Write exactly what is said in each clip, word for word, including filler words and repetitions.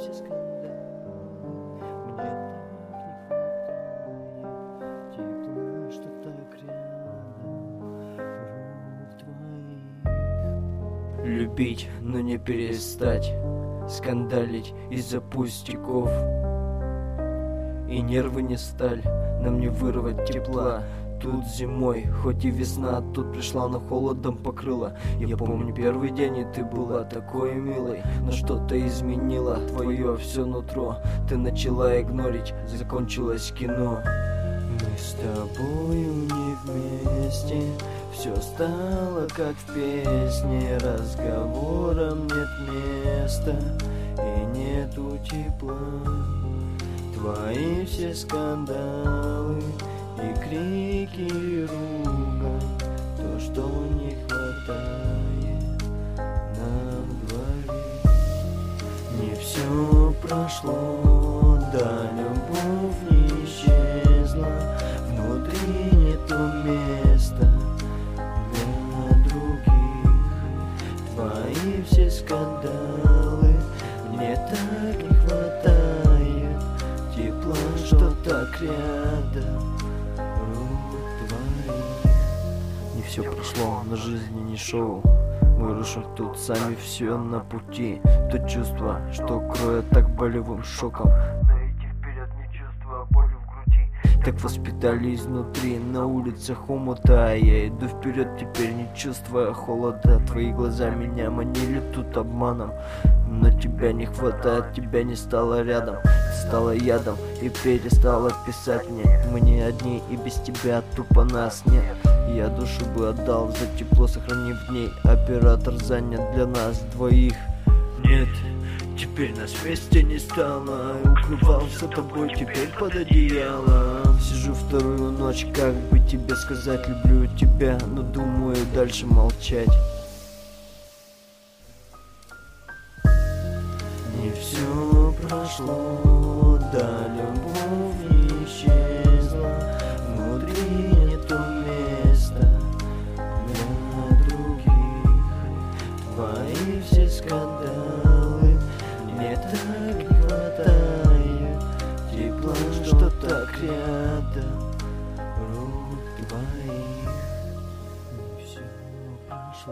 все скандалы. Мне так не хватает тепла, что так рядом рук твоих. Любить, но не перестать, скандалить из-за пустяков. И нервы не сталь, нам не вырвать тепла. Тут зимой, хоть и весна, тут пришла, но холодом покрыла. Я помню первый день, и ты была такой милой, но что-то изменило твое все нутро. Ты начала игнорить, закончилось кино. Мы с тобою не вместе, все стало как в песне. Разговорам нет места и нету тепла. Твои все скандалы и крики, и ругань, то, что не хватает нам двоих. Не все прошло, да любовь не исчезла. Внутри нету места для других. Твои все скандалы, мне так не хватает тепла, что так рядом рук твоих. Не все прошло, но жизни не шоу. Мы рушим тут сами все на пути. То чувство, что кроет так болевым шоком. Но идти вперед не чувствуя боли в груди. Так воспитали изнутри, на улицах омута. Я иду вперед теперь, не чувствуя холода. Твои глаза меня манили тут обманом, но тебя не хватает, тебя не стало рядом. Ты стала ядом и перестала писать мне. Мы не одни, и без тебя тупо нас нет. Я душу бы отдал за тепло, сохранив в ней. Оператор занят для нас двоих. Нет, теперь нас вместе не стало. Укрывался тобой теперь под одеялом. Сижу вторую ночь, как бы тебе сказать, люблю тебя, но думаю дальше молчать. Не все прошло, да любовь не исчезла. Внутри нету места для других. Твои все скандалы, мне так не хватает тепла, что так рядом рук твоих. Не все прошло,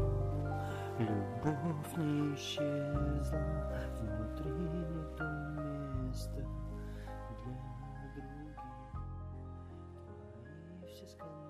любовь не исчезла. Внутри нету места для других. Твои все скандалы.